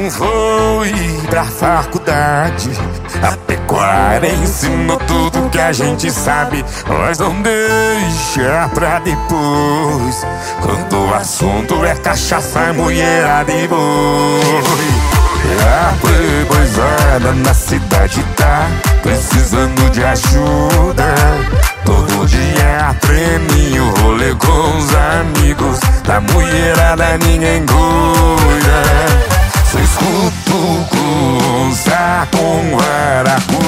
não foi pra faculdade. A pecuária ensinou tudo que a gente sabe, mas não deixa pra depois. Quando o assunto é cachaça, mulherada e boi. A playboyzada na cidade tá precisando de ajuda. Todo dia prêmio, rolê com os amigos. Da mulherada ninguém cuida. Só escuto coisa com varacuda.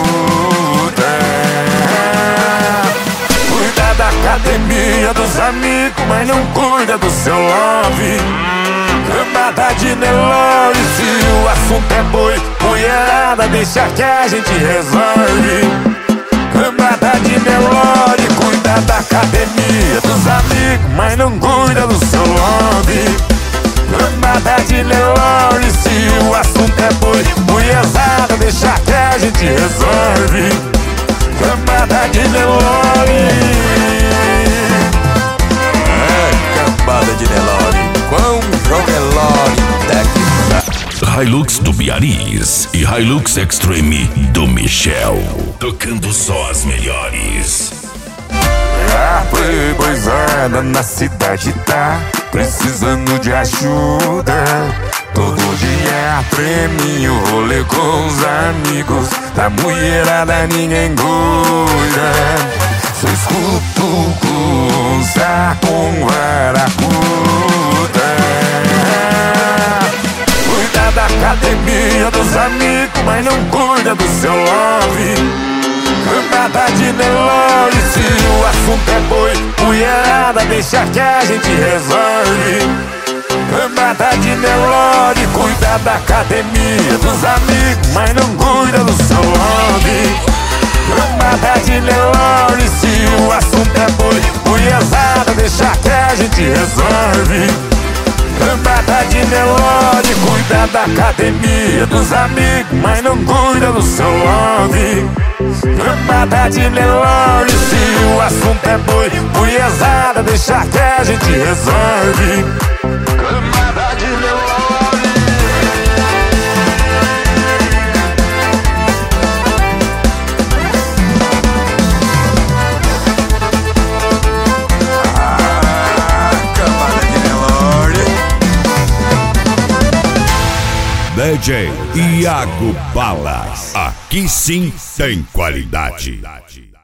Cuida da academia dos amigos, mas não cuida do seu love. Cambada de Nelore, se o assunto é boi, mulherada, deixa que a gente resolve. Cambada de Nelore, cuida da academia dos amigos, mas não cuida do seu love. Cambada de Nelore, se o assunto é boi, mulherada, deixa que a gente resolve. Cambada de Nelore. Cambada de Nelore, com João Nelore, Hilux do Biariz e Hilux Extreme do Michel, tocando só as melhores. A playboyzada na cidade tá precisando de ajuda. Todo dia prêmio, rolê com os amigos. Da mulherada ninguém cuida. Só escuto coisa com varacuda. Cuida da academia dos amigos, mas não cuida do seu love. Cambada de Nelore, se o assunto é boi, mulherada, deixa que a gente resolve. Cambada de Nelore, cuida da academia dos amigos, mas não cuida do seu love. Cambada de Nelore, se o assunto é boi, mulherada, deixa que a gente resolve. Cambada de Nelore, cuida da academia dos amigos, mas não cuida do seu love. Cambada de Nelore, se o assunto é boi, mulherada, deixa que a gente resolve. Cambada de Nelore. DJ Iago Balas, aqui sim tem qualidade.